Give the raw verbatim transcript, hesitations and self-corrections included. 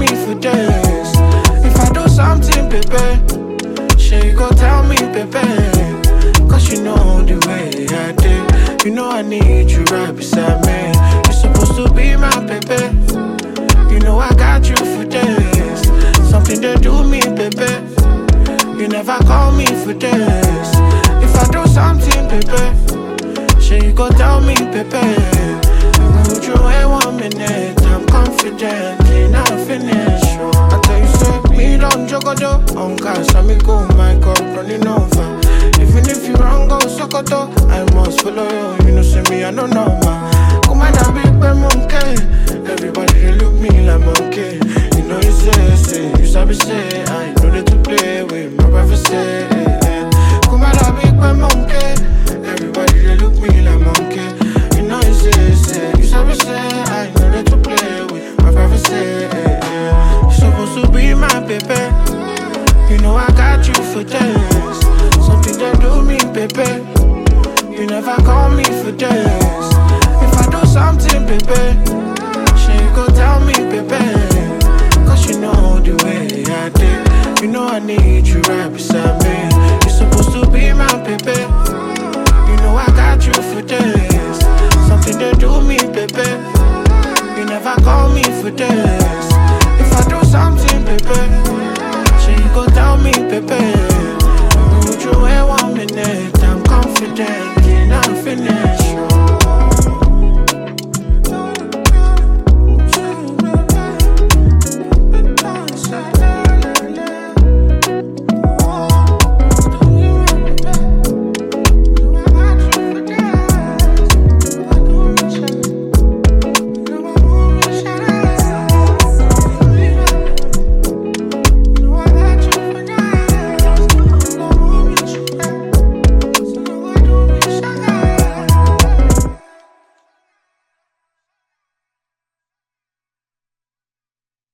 me for this. If I do something, baby, sure you go tell me, baby. Cause you know the way I did. You know I need you right beside me. You're supposed to be my baby. You know I got you for this. Something they do me, baby. You never call me for this. If I do something, baby, sure you go tell me, baby. Would you wait one minute? I'm confident, now finish. I tell you, say, me don't joke, do on cash, I me go, my God, running over. Even if you wrong, go, sokoto, I must follow you. You know, see me, I don't know, man. Come on, I big boy, monkey. Everybody, they look me like monkey. You know, you say, say, you sabi say, I know that to play with my prophecy. Come on, I big boy, monkey. Everybody, they look me like monkey. You know, you say, say, you sabi say, I know that to play with my prophecy. You're supposed to be my baby. You know, I got you for this. Something that do me, baby. You never call me for this. If I do something, baby, sure you go tell me, baby. Cause you know the way I did. You know I need you right beside me. You're supposed to be my baby. You know I got you for this. Something that do me, baby. You never call me for this.